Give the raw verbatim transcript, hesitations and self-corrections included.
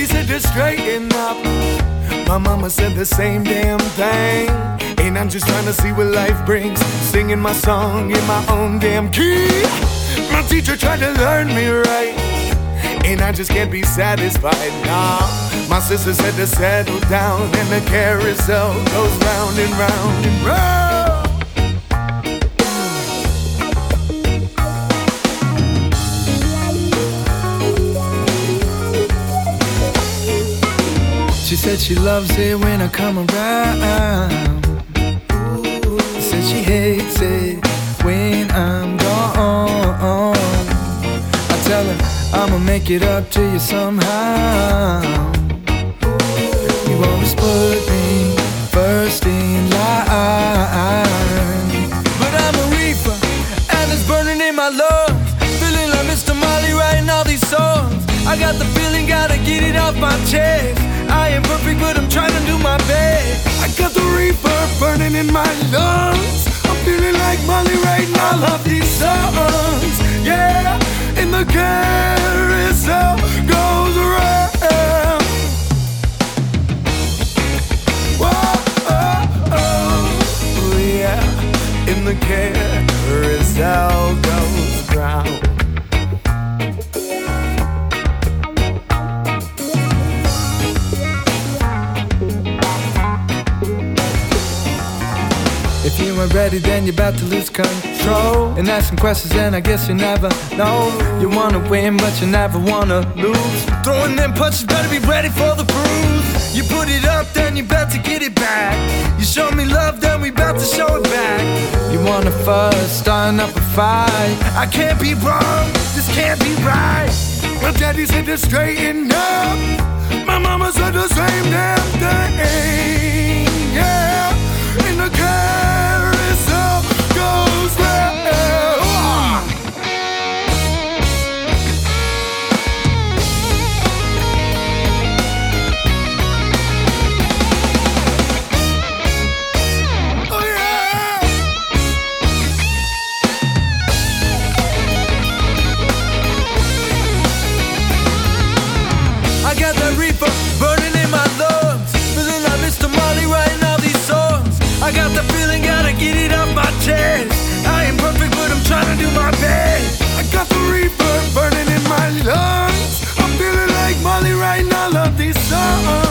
daddy said to straighten up. My mama said the same damn thing. And I'm just trying to see what life brings, singing my song in my own damn key. My teacher tried to learn me right, and I just can't be satisfied, nah. My sister said to settle down, and the carousel goes round and round and round. She said she loves it when I come around. Said she hates it when I'm gone. I tell her I'ma make it up to you somehow. You always put me first in line. But I'm a reefer, and it's burning in my lungs. Feeling like Mister Molly writing all these songs. I got the feeling, gotta get it off my chest. I ain't perfect, but I'm trying to do my best. I got the reefer burning in my lungs. I'm feeling like Molly writing all of these songs. Yeah, in the carousel goes around. Whoa, oh, oh, yeah, in the carousel goes round. If you ain't ready, then you're about to lose control. And asking questions, and I guess you never know. You wanna win, but you never wanna lose. Throwing them punches, better be ready for the bruise. You put it up, then you better to get it back. You show me love, then we bout to show it back. You wanna fuss, starting up a fight. I can't be wrong, this can't be right. My daddy said to straighten up. My mama said the same damn thing. Yeah, in the carousel goes round. Oh yeah. I got that reefer burning in my lungs. Feeling like Mister Molly writing all these songs. I got the feeling, gotta get it off my chest. I ain't perfect, but I'm trying to do my best. I got the reefer burning in my lungs. I'm feeling like Molly writing all of these songs.